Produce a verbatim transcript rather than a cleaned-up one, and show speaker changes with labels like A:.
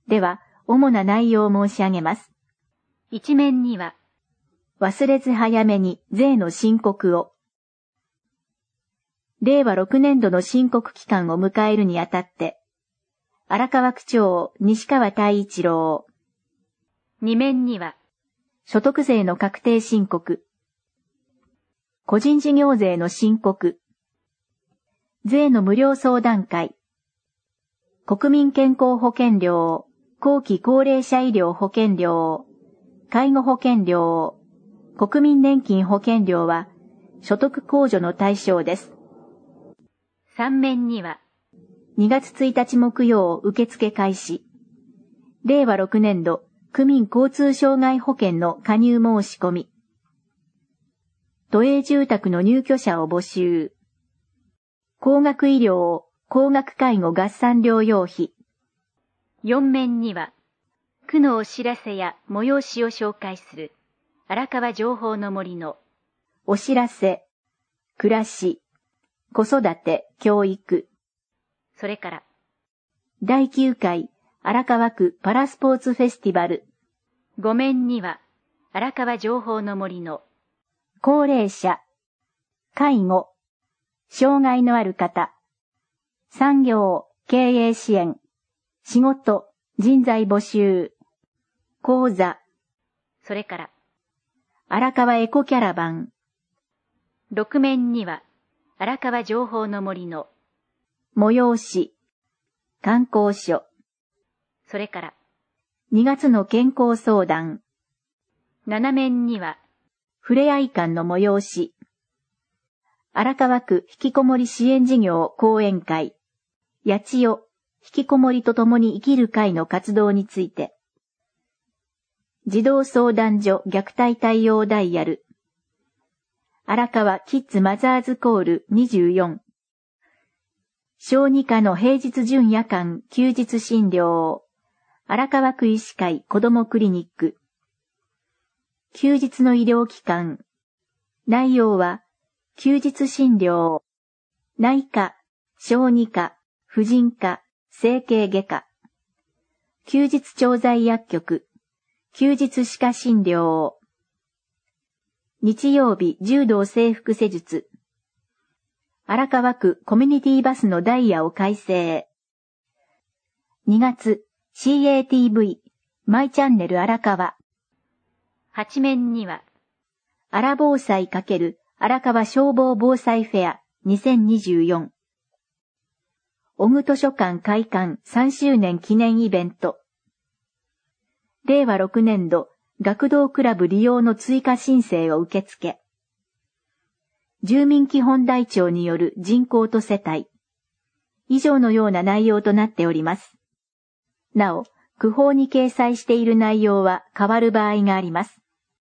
A: では、主な内容を申し上げます。
B: 一面には、
A: 忘れず早めに税の申告を。れいわろくねんどの申告期間を迎えるにあたって、荒川区長西川太一郎。
B: 二面には、
A: 所得税の確定申告。個人事業税の申告。税の無料相談会。国民健康保険料、後期高齢者医療保険料、介護保険料、国民年金保険料は所得控除の対象です。
B: 三面には、
A: にがつついたち木曜受付開始。れいわろくねんど区民交通障害保険の加入申し込み。都営住宅の入居者を募集。高額医療、高額介護合算療養費。
B: 四面には、区のお知らせや催しを紹介する荒川情報の森の
A: お知らせ、暮らし、子育て、教育。
B: それから、
A: だいきゅうかい荒川区パラスポーツフェスティバル。
B: 五面には、荒川情報の森の
A: 高齢者、介護、障害のある方、産業、経営支援、仕事、人材募集、講座。
B: それから、
A: 荒川エコキャラバン。
B: 六面には、荒川情報の森の
A: 催し、観光所。
B: それから、
A: にがつの健康相談。
B: 七面には、
A: ふれあい館の催し。荒川区ひきこもり支援事業講演会。八千代、ひきこもりと共に生きる会の活動について。児童相談所虐待対応ダイヤル。荒川キッズマザーズコールにじゅうよん。小児科の平日準夜間休日診療。荒川区医師会子どもクリニック。休日の医療機関。内容は、休日診療、内科、小児科、婦人科、整形外科。休日調剤薬局。休日歯科診療。日曜日柔道整復施術。荒川区コミュニティバスのダイヤを改正。にがつ シーエーティーブイ マイチャンネル荒川。
B: 八面には、
A: 荒防災×荒川消防防災フェアにせんにじゅうよん。小具図書館開館さんしゅうねん記念イベント。れいわろくねんど学童クラブ利用の追加申請を受付。住民基本台帳による人口と世帯。以上のような内容となっております。なお、区法に掲載している内容は変わる場合があります。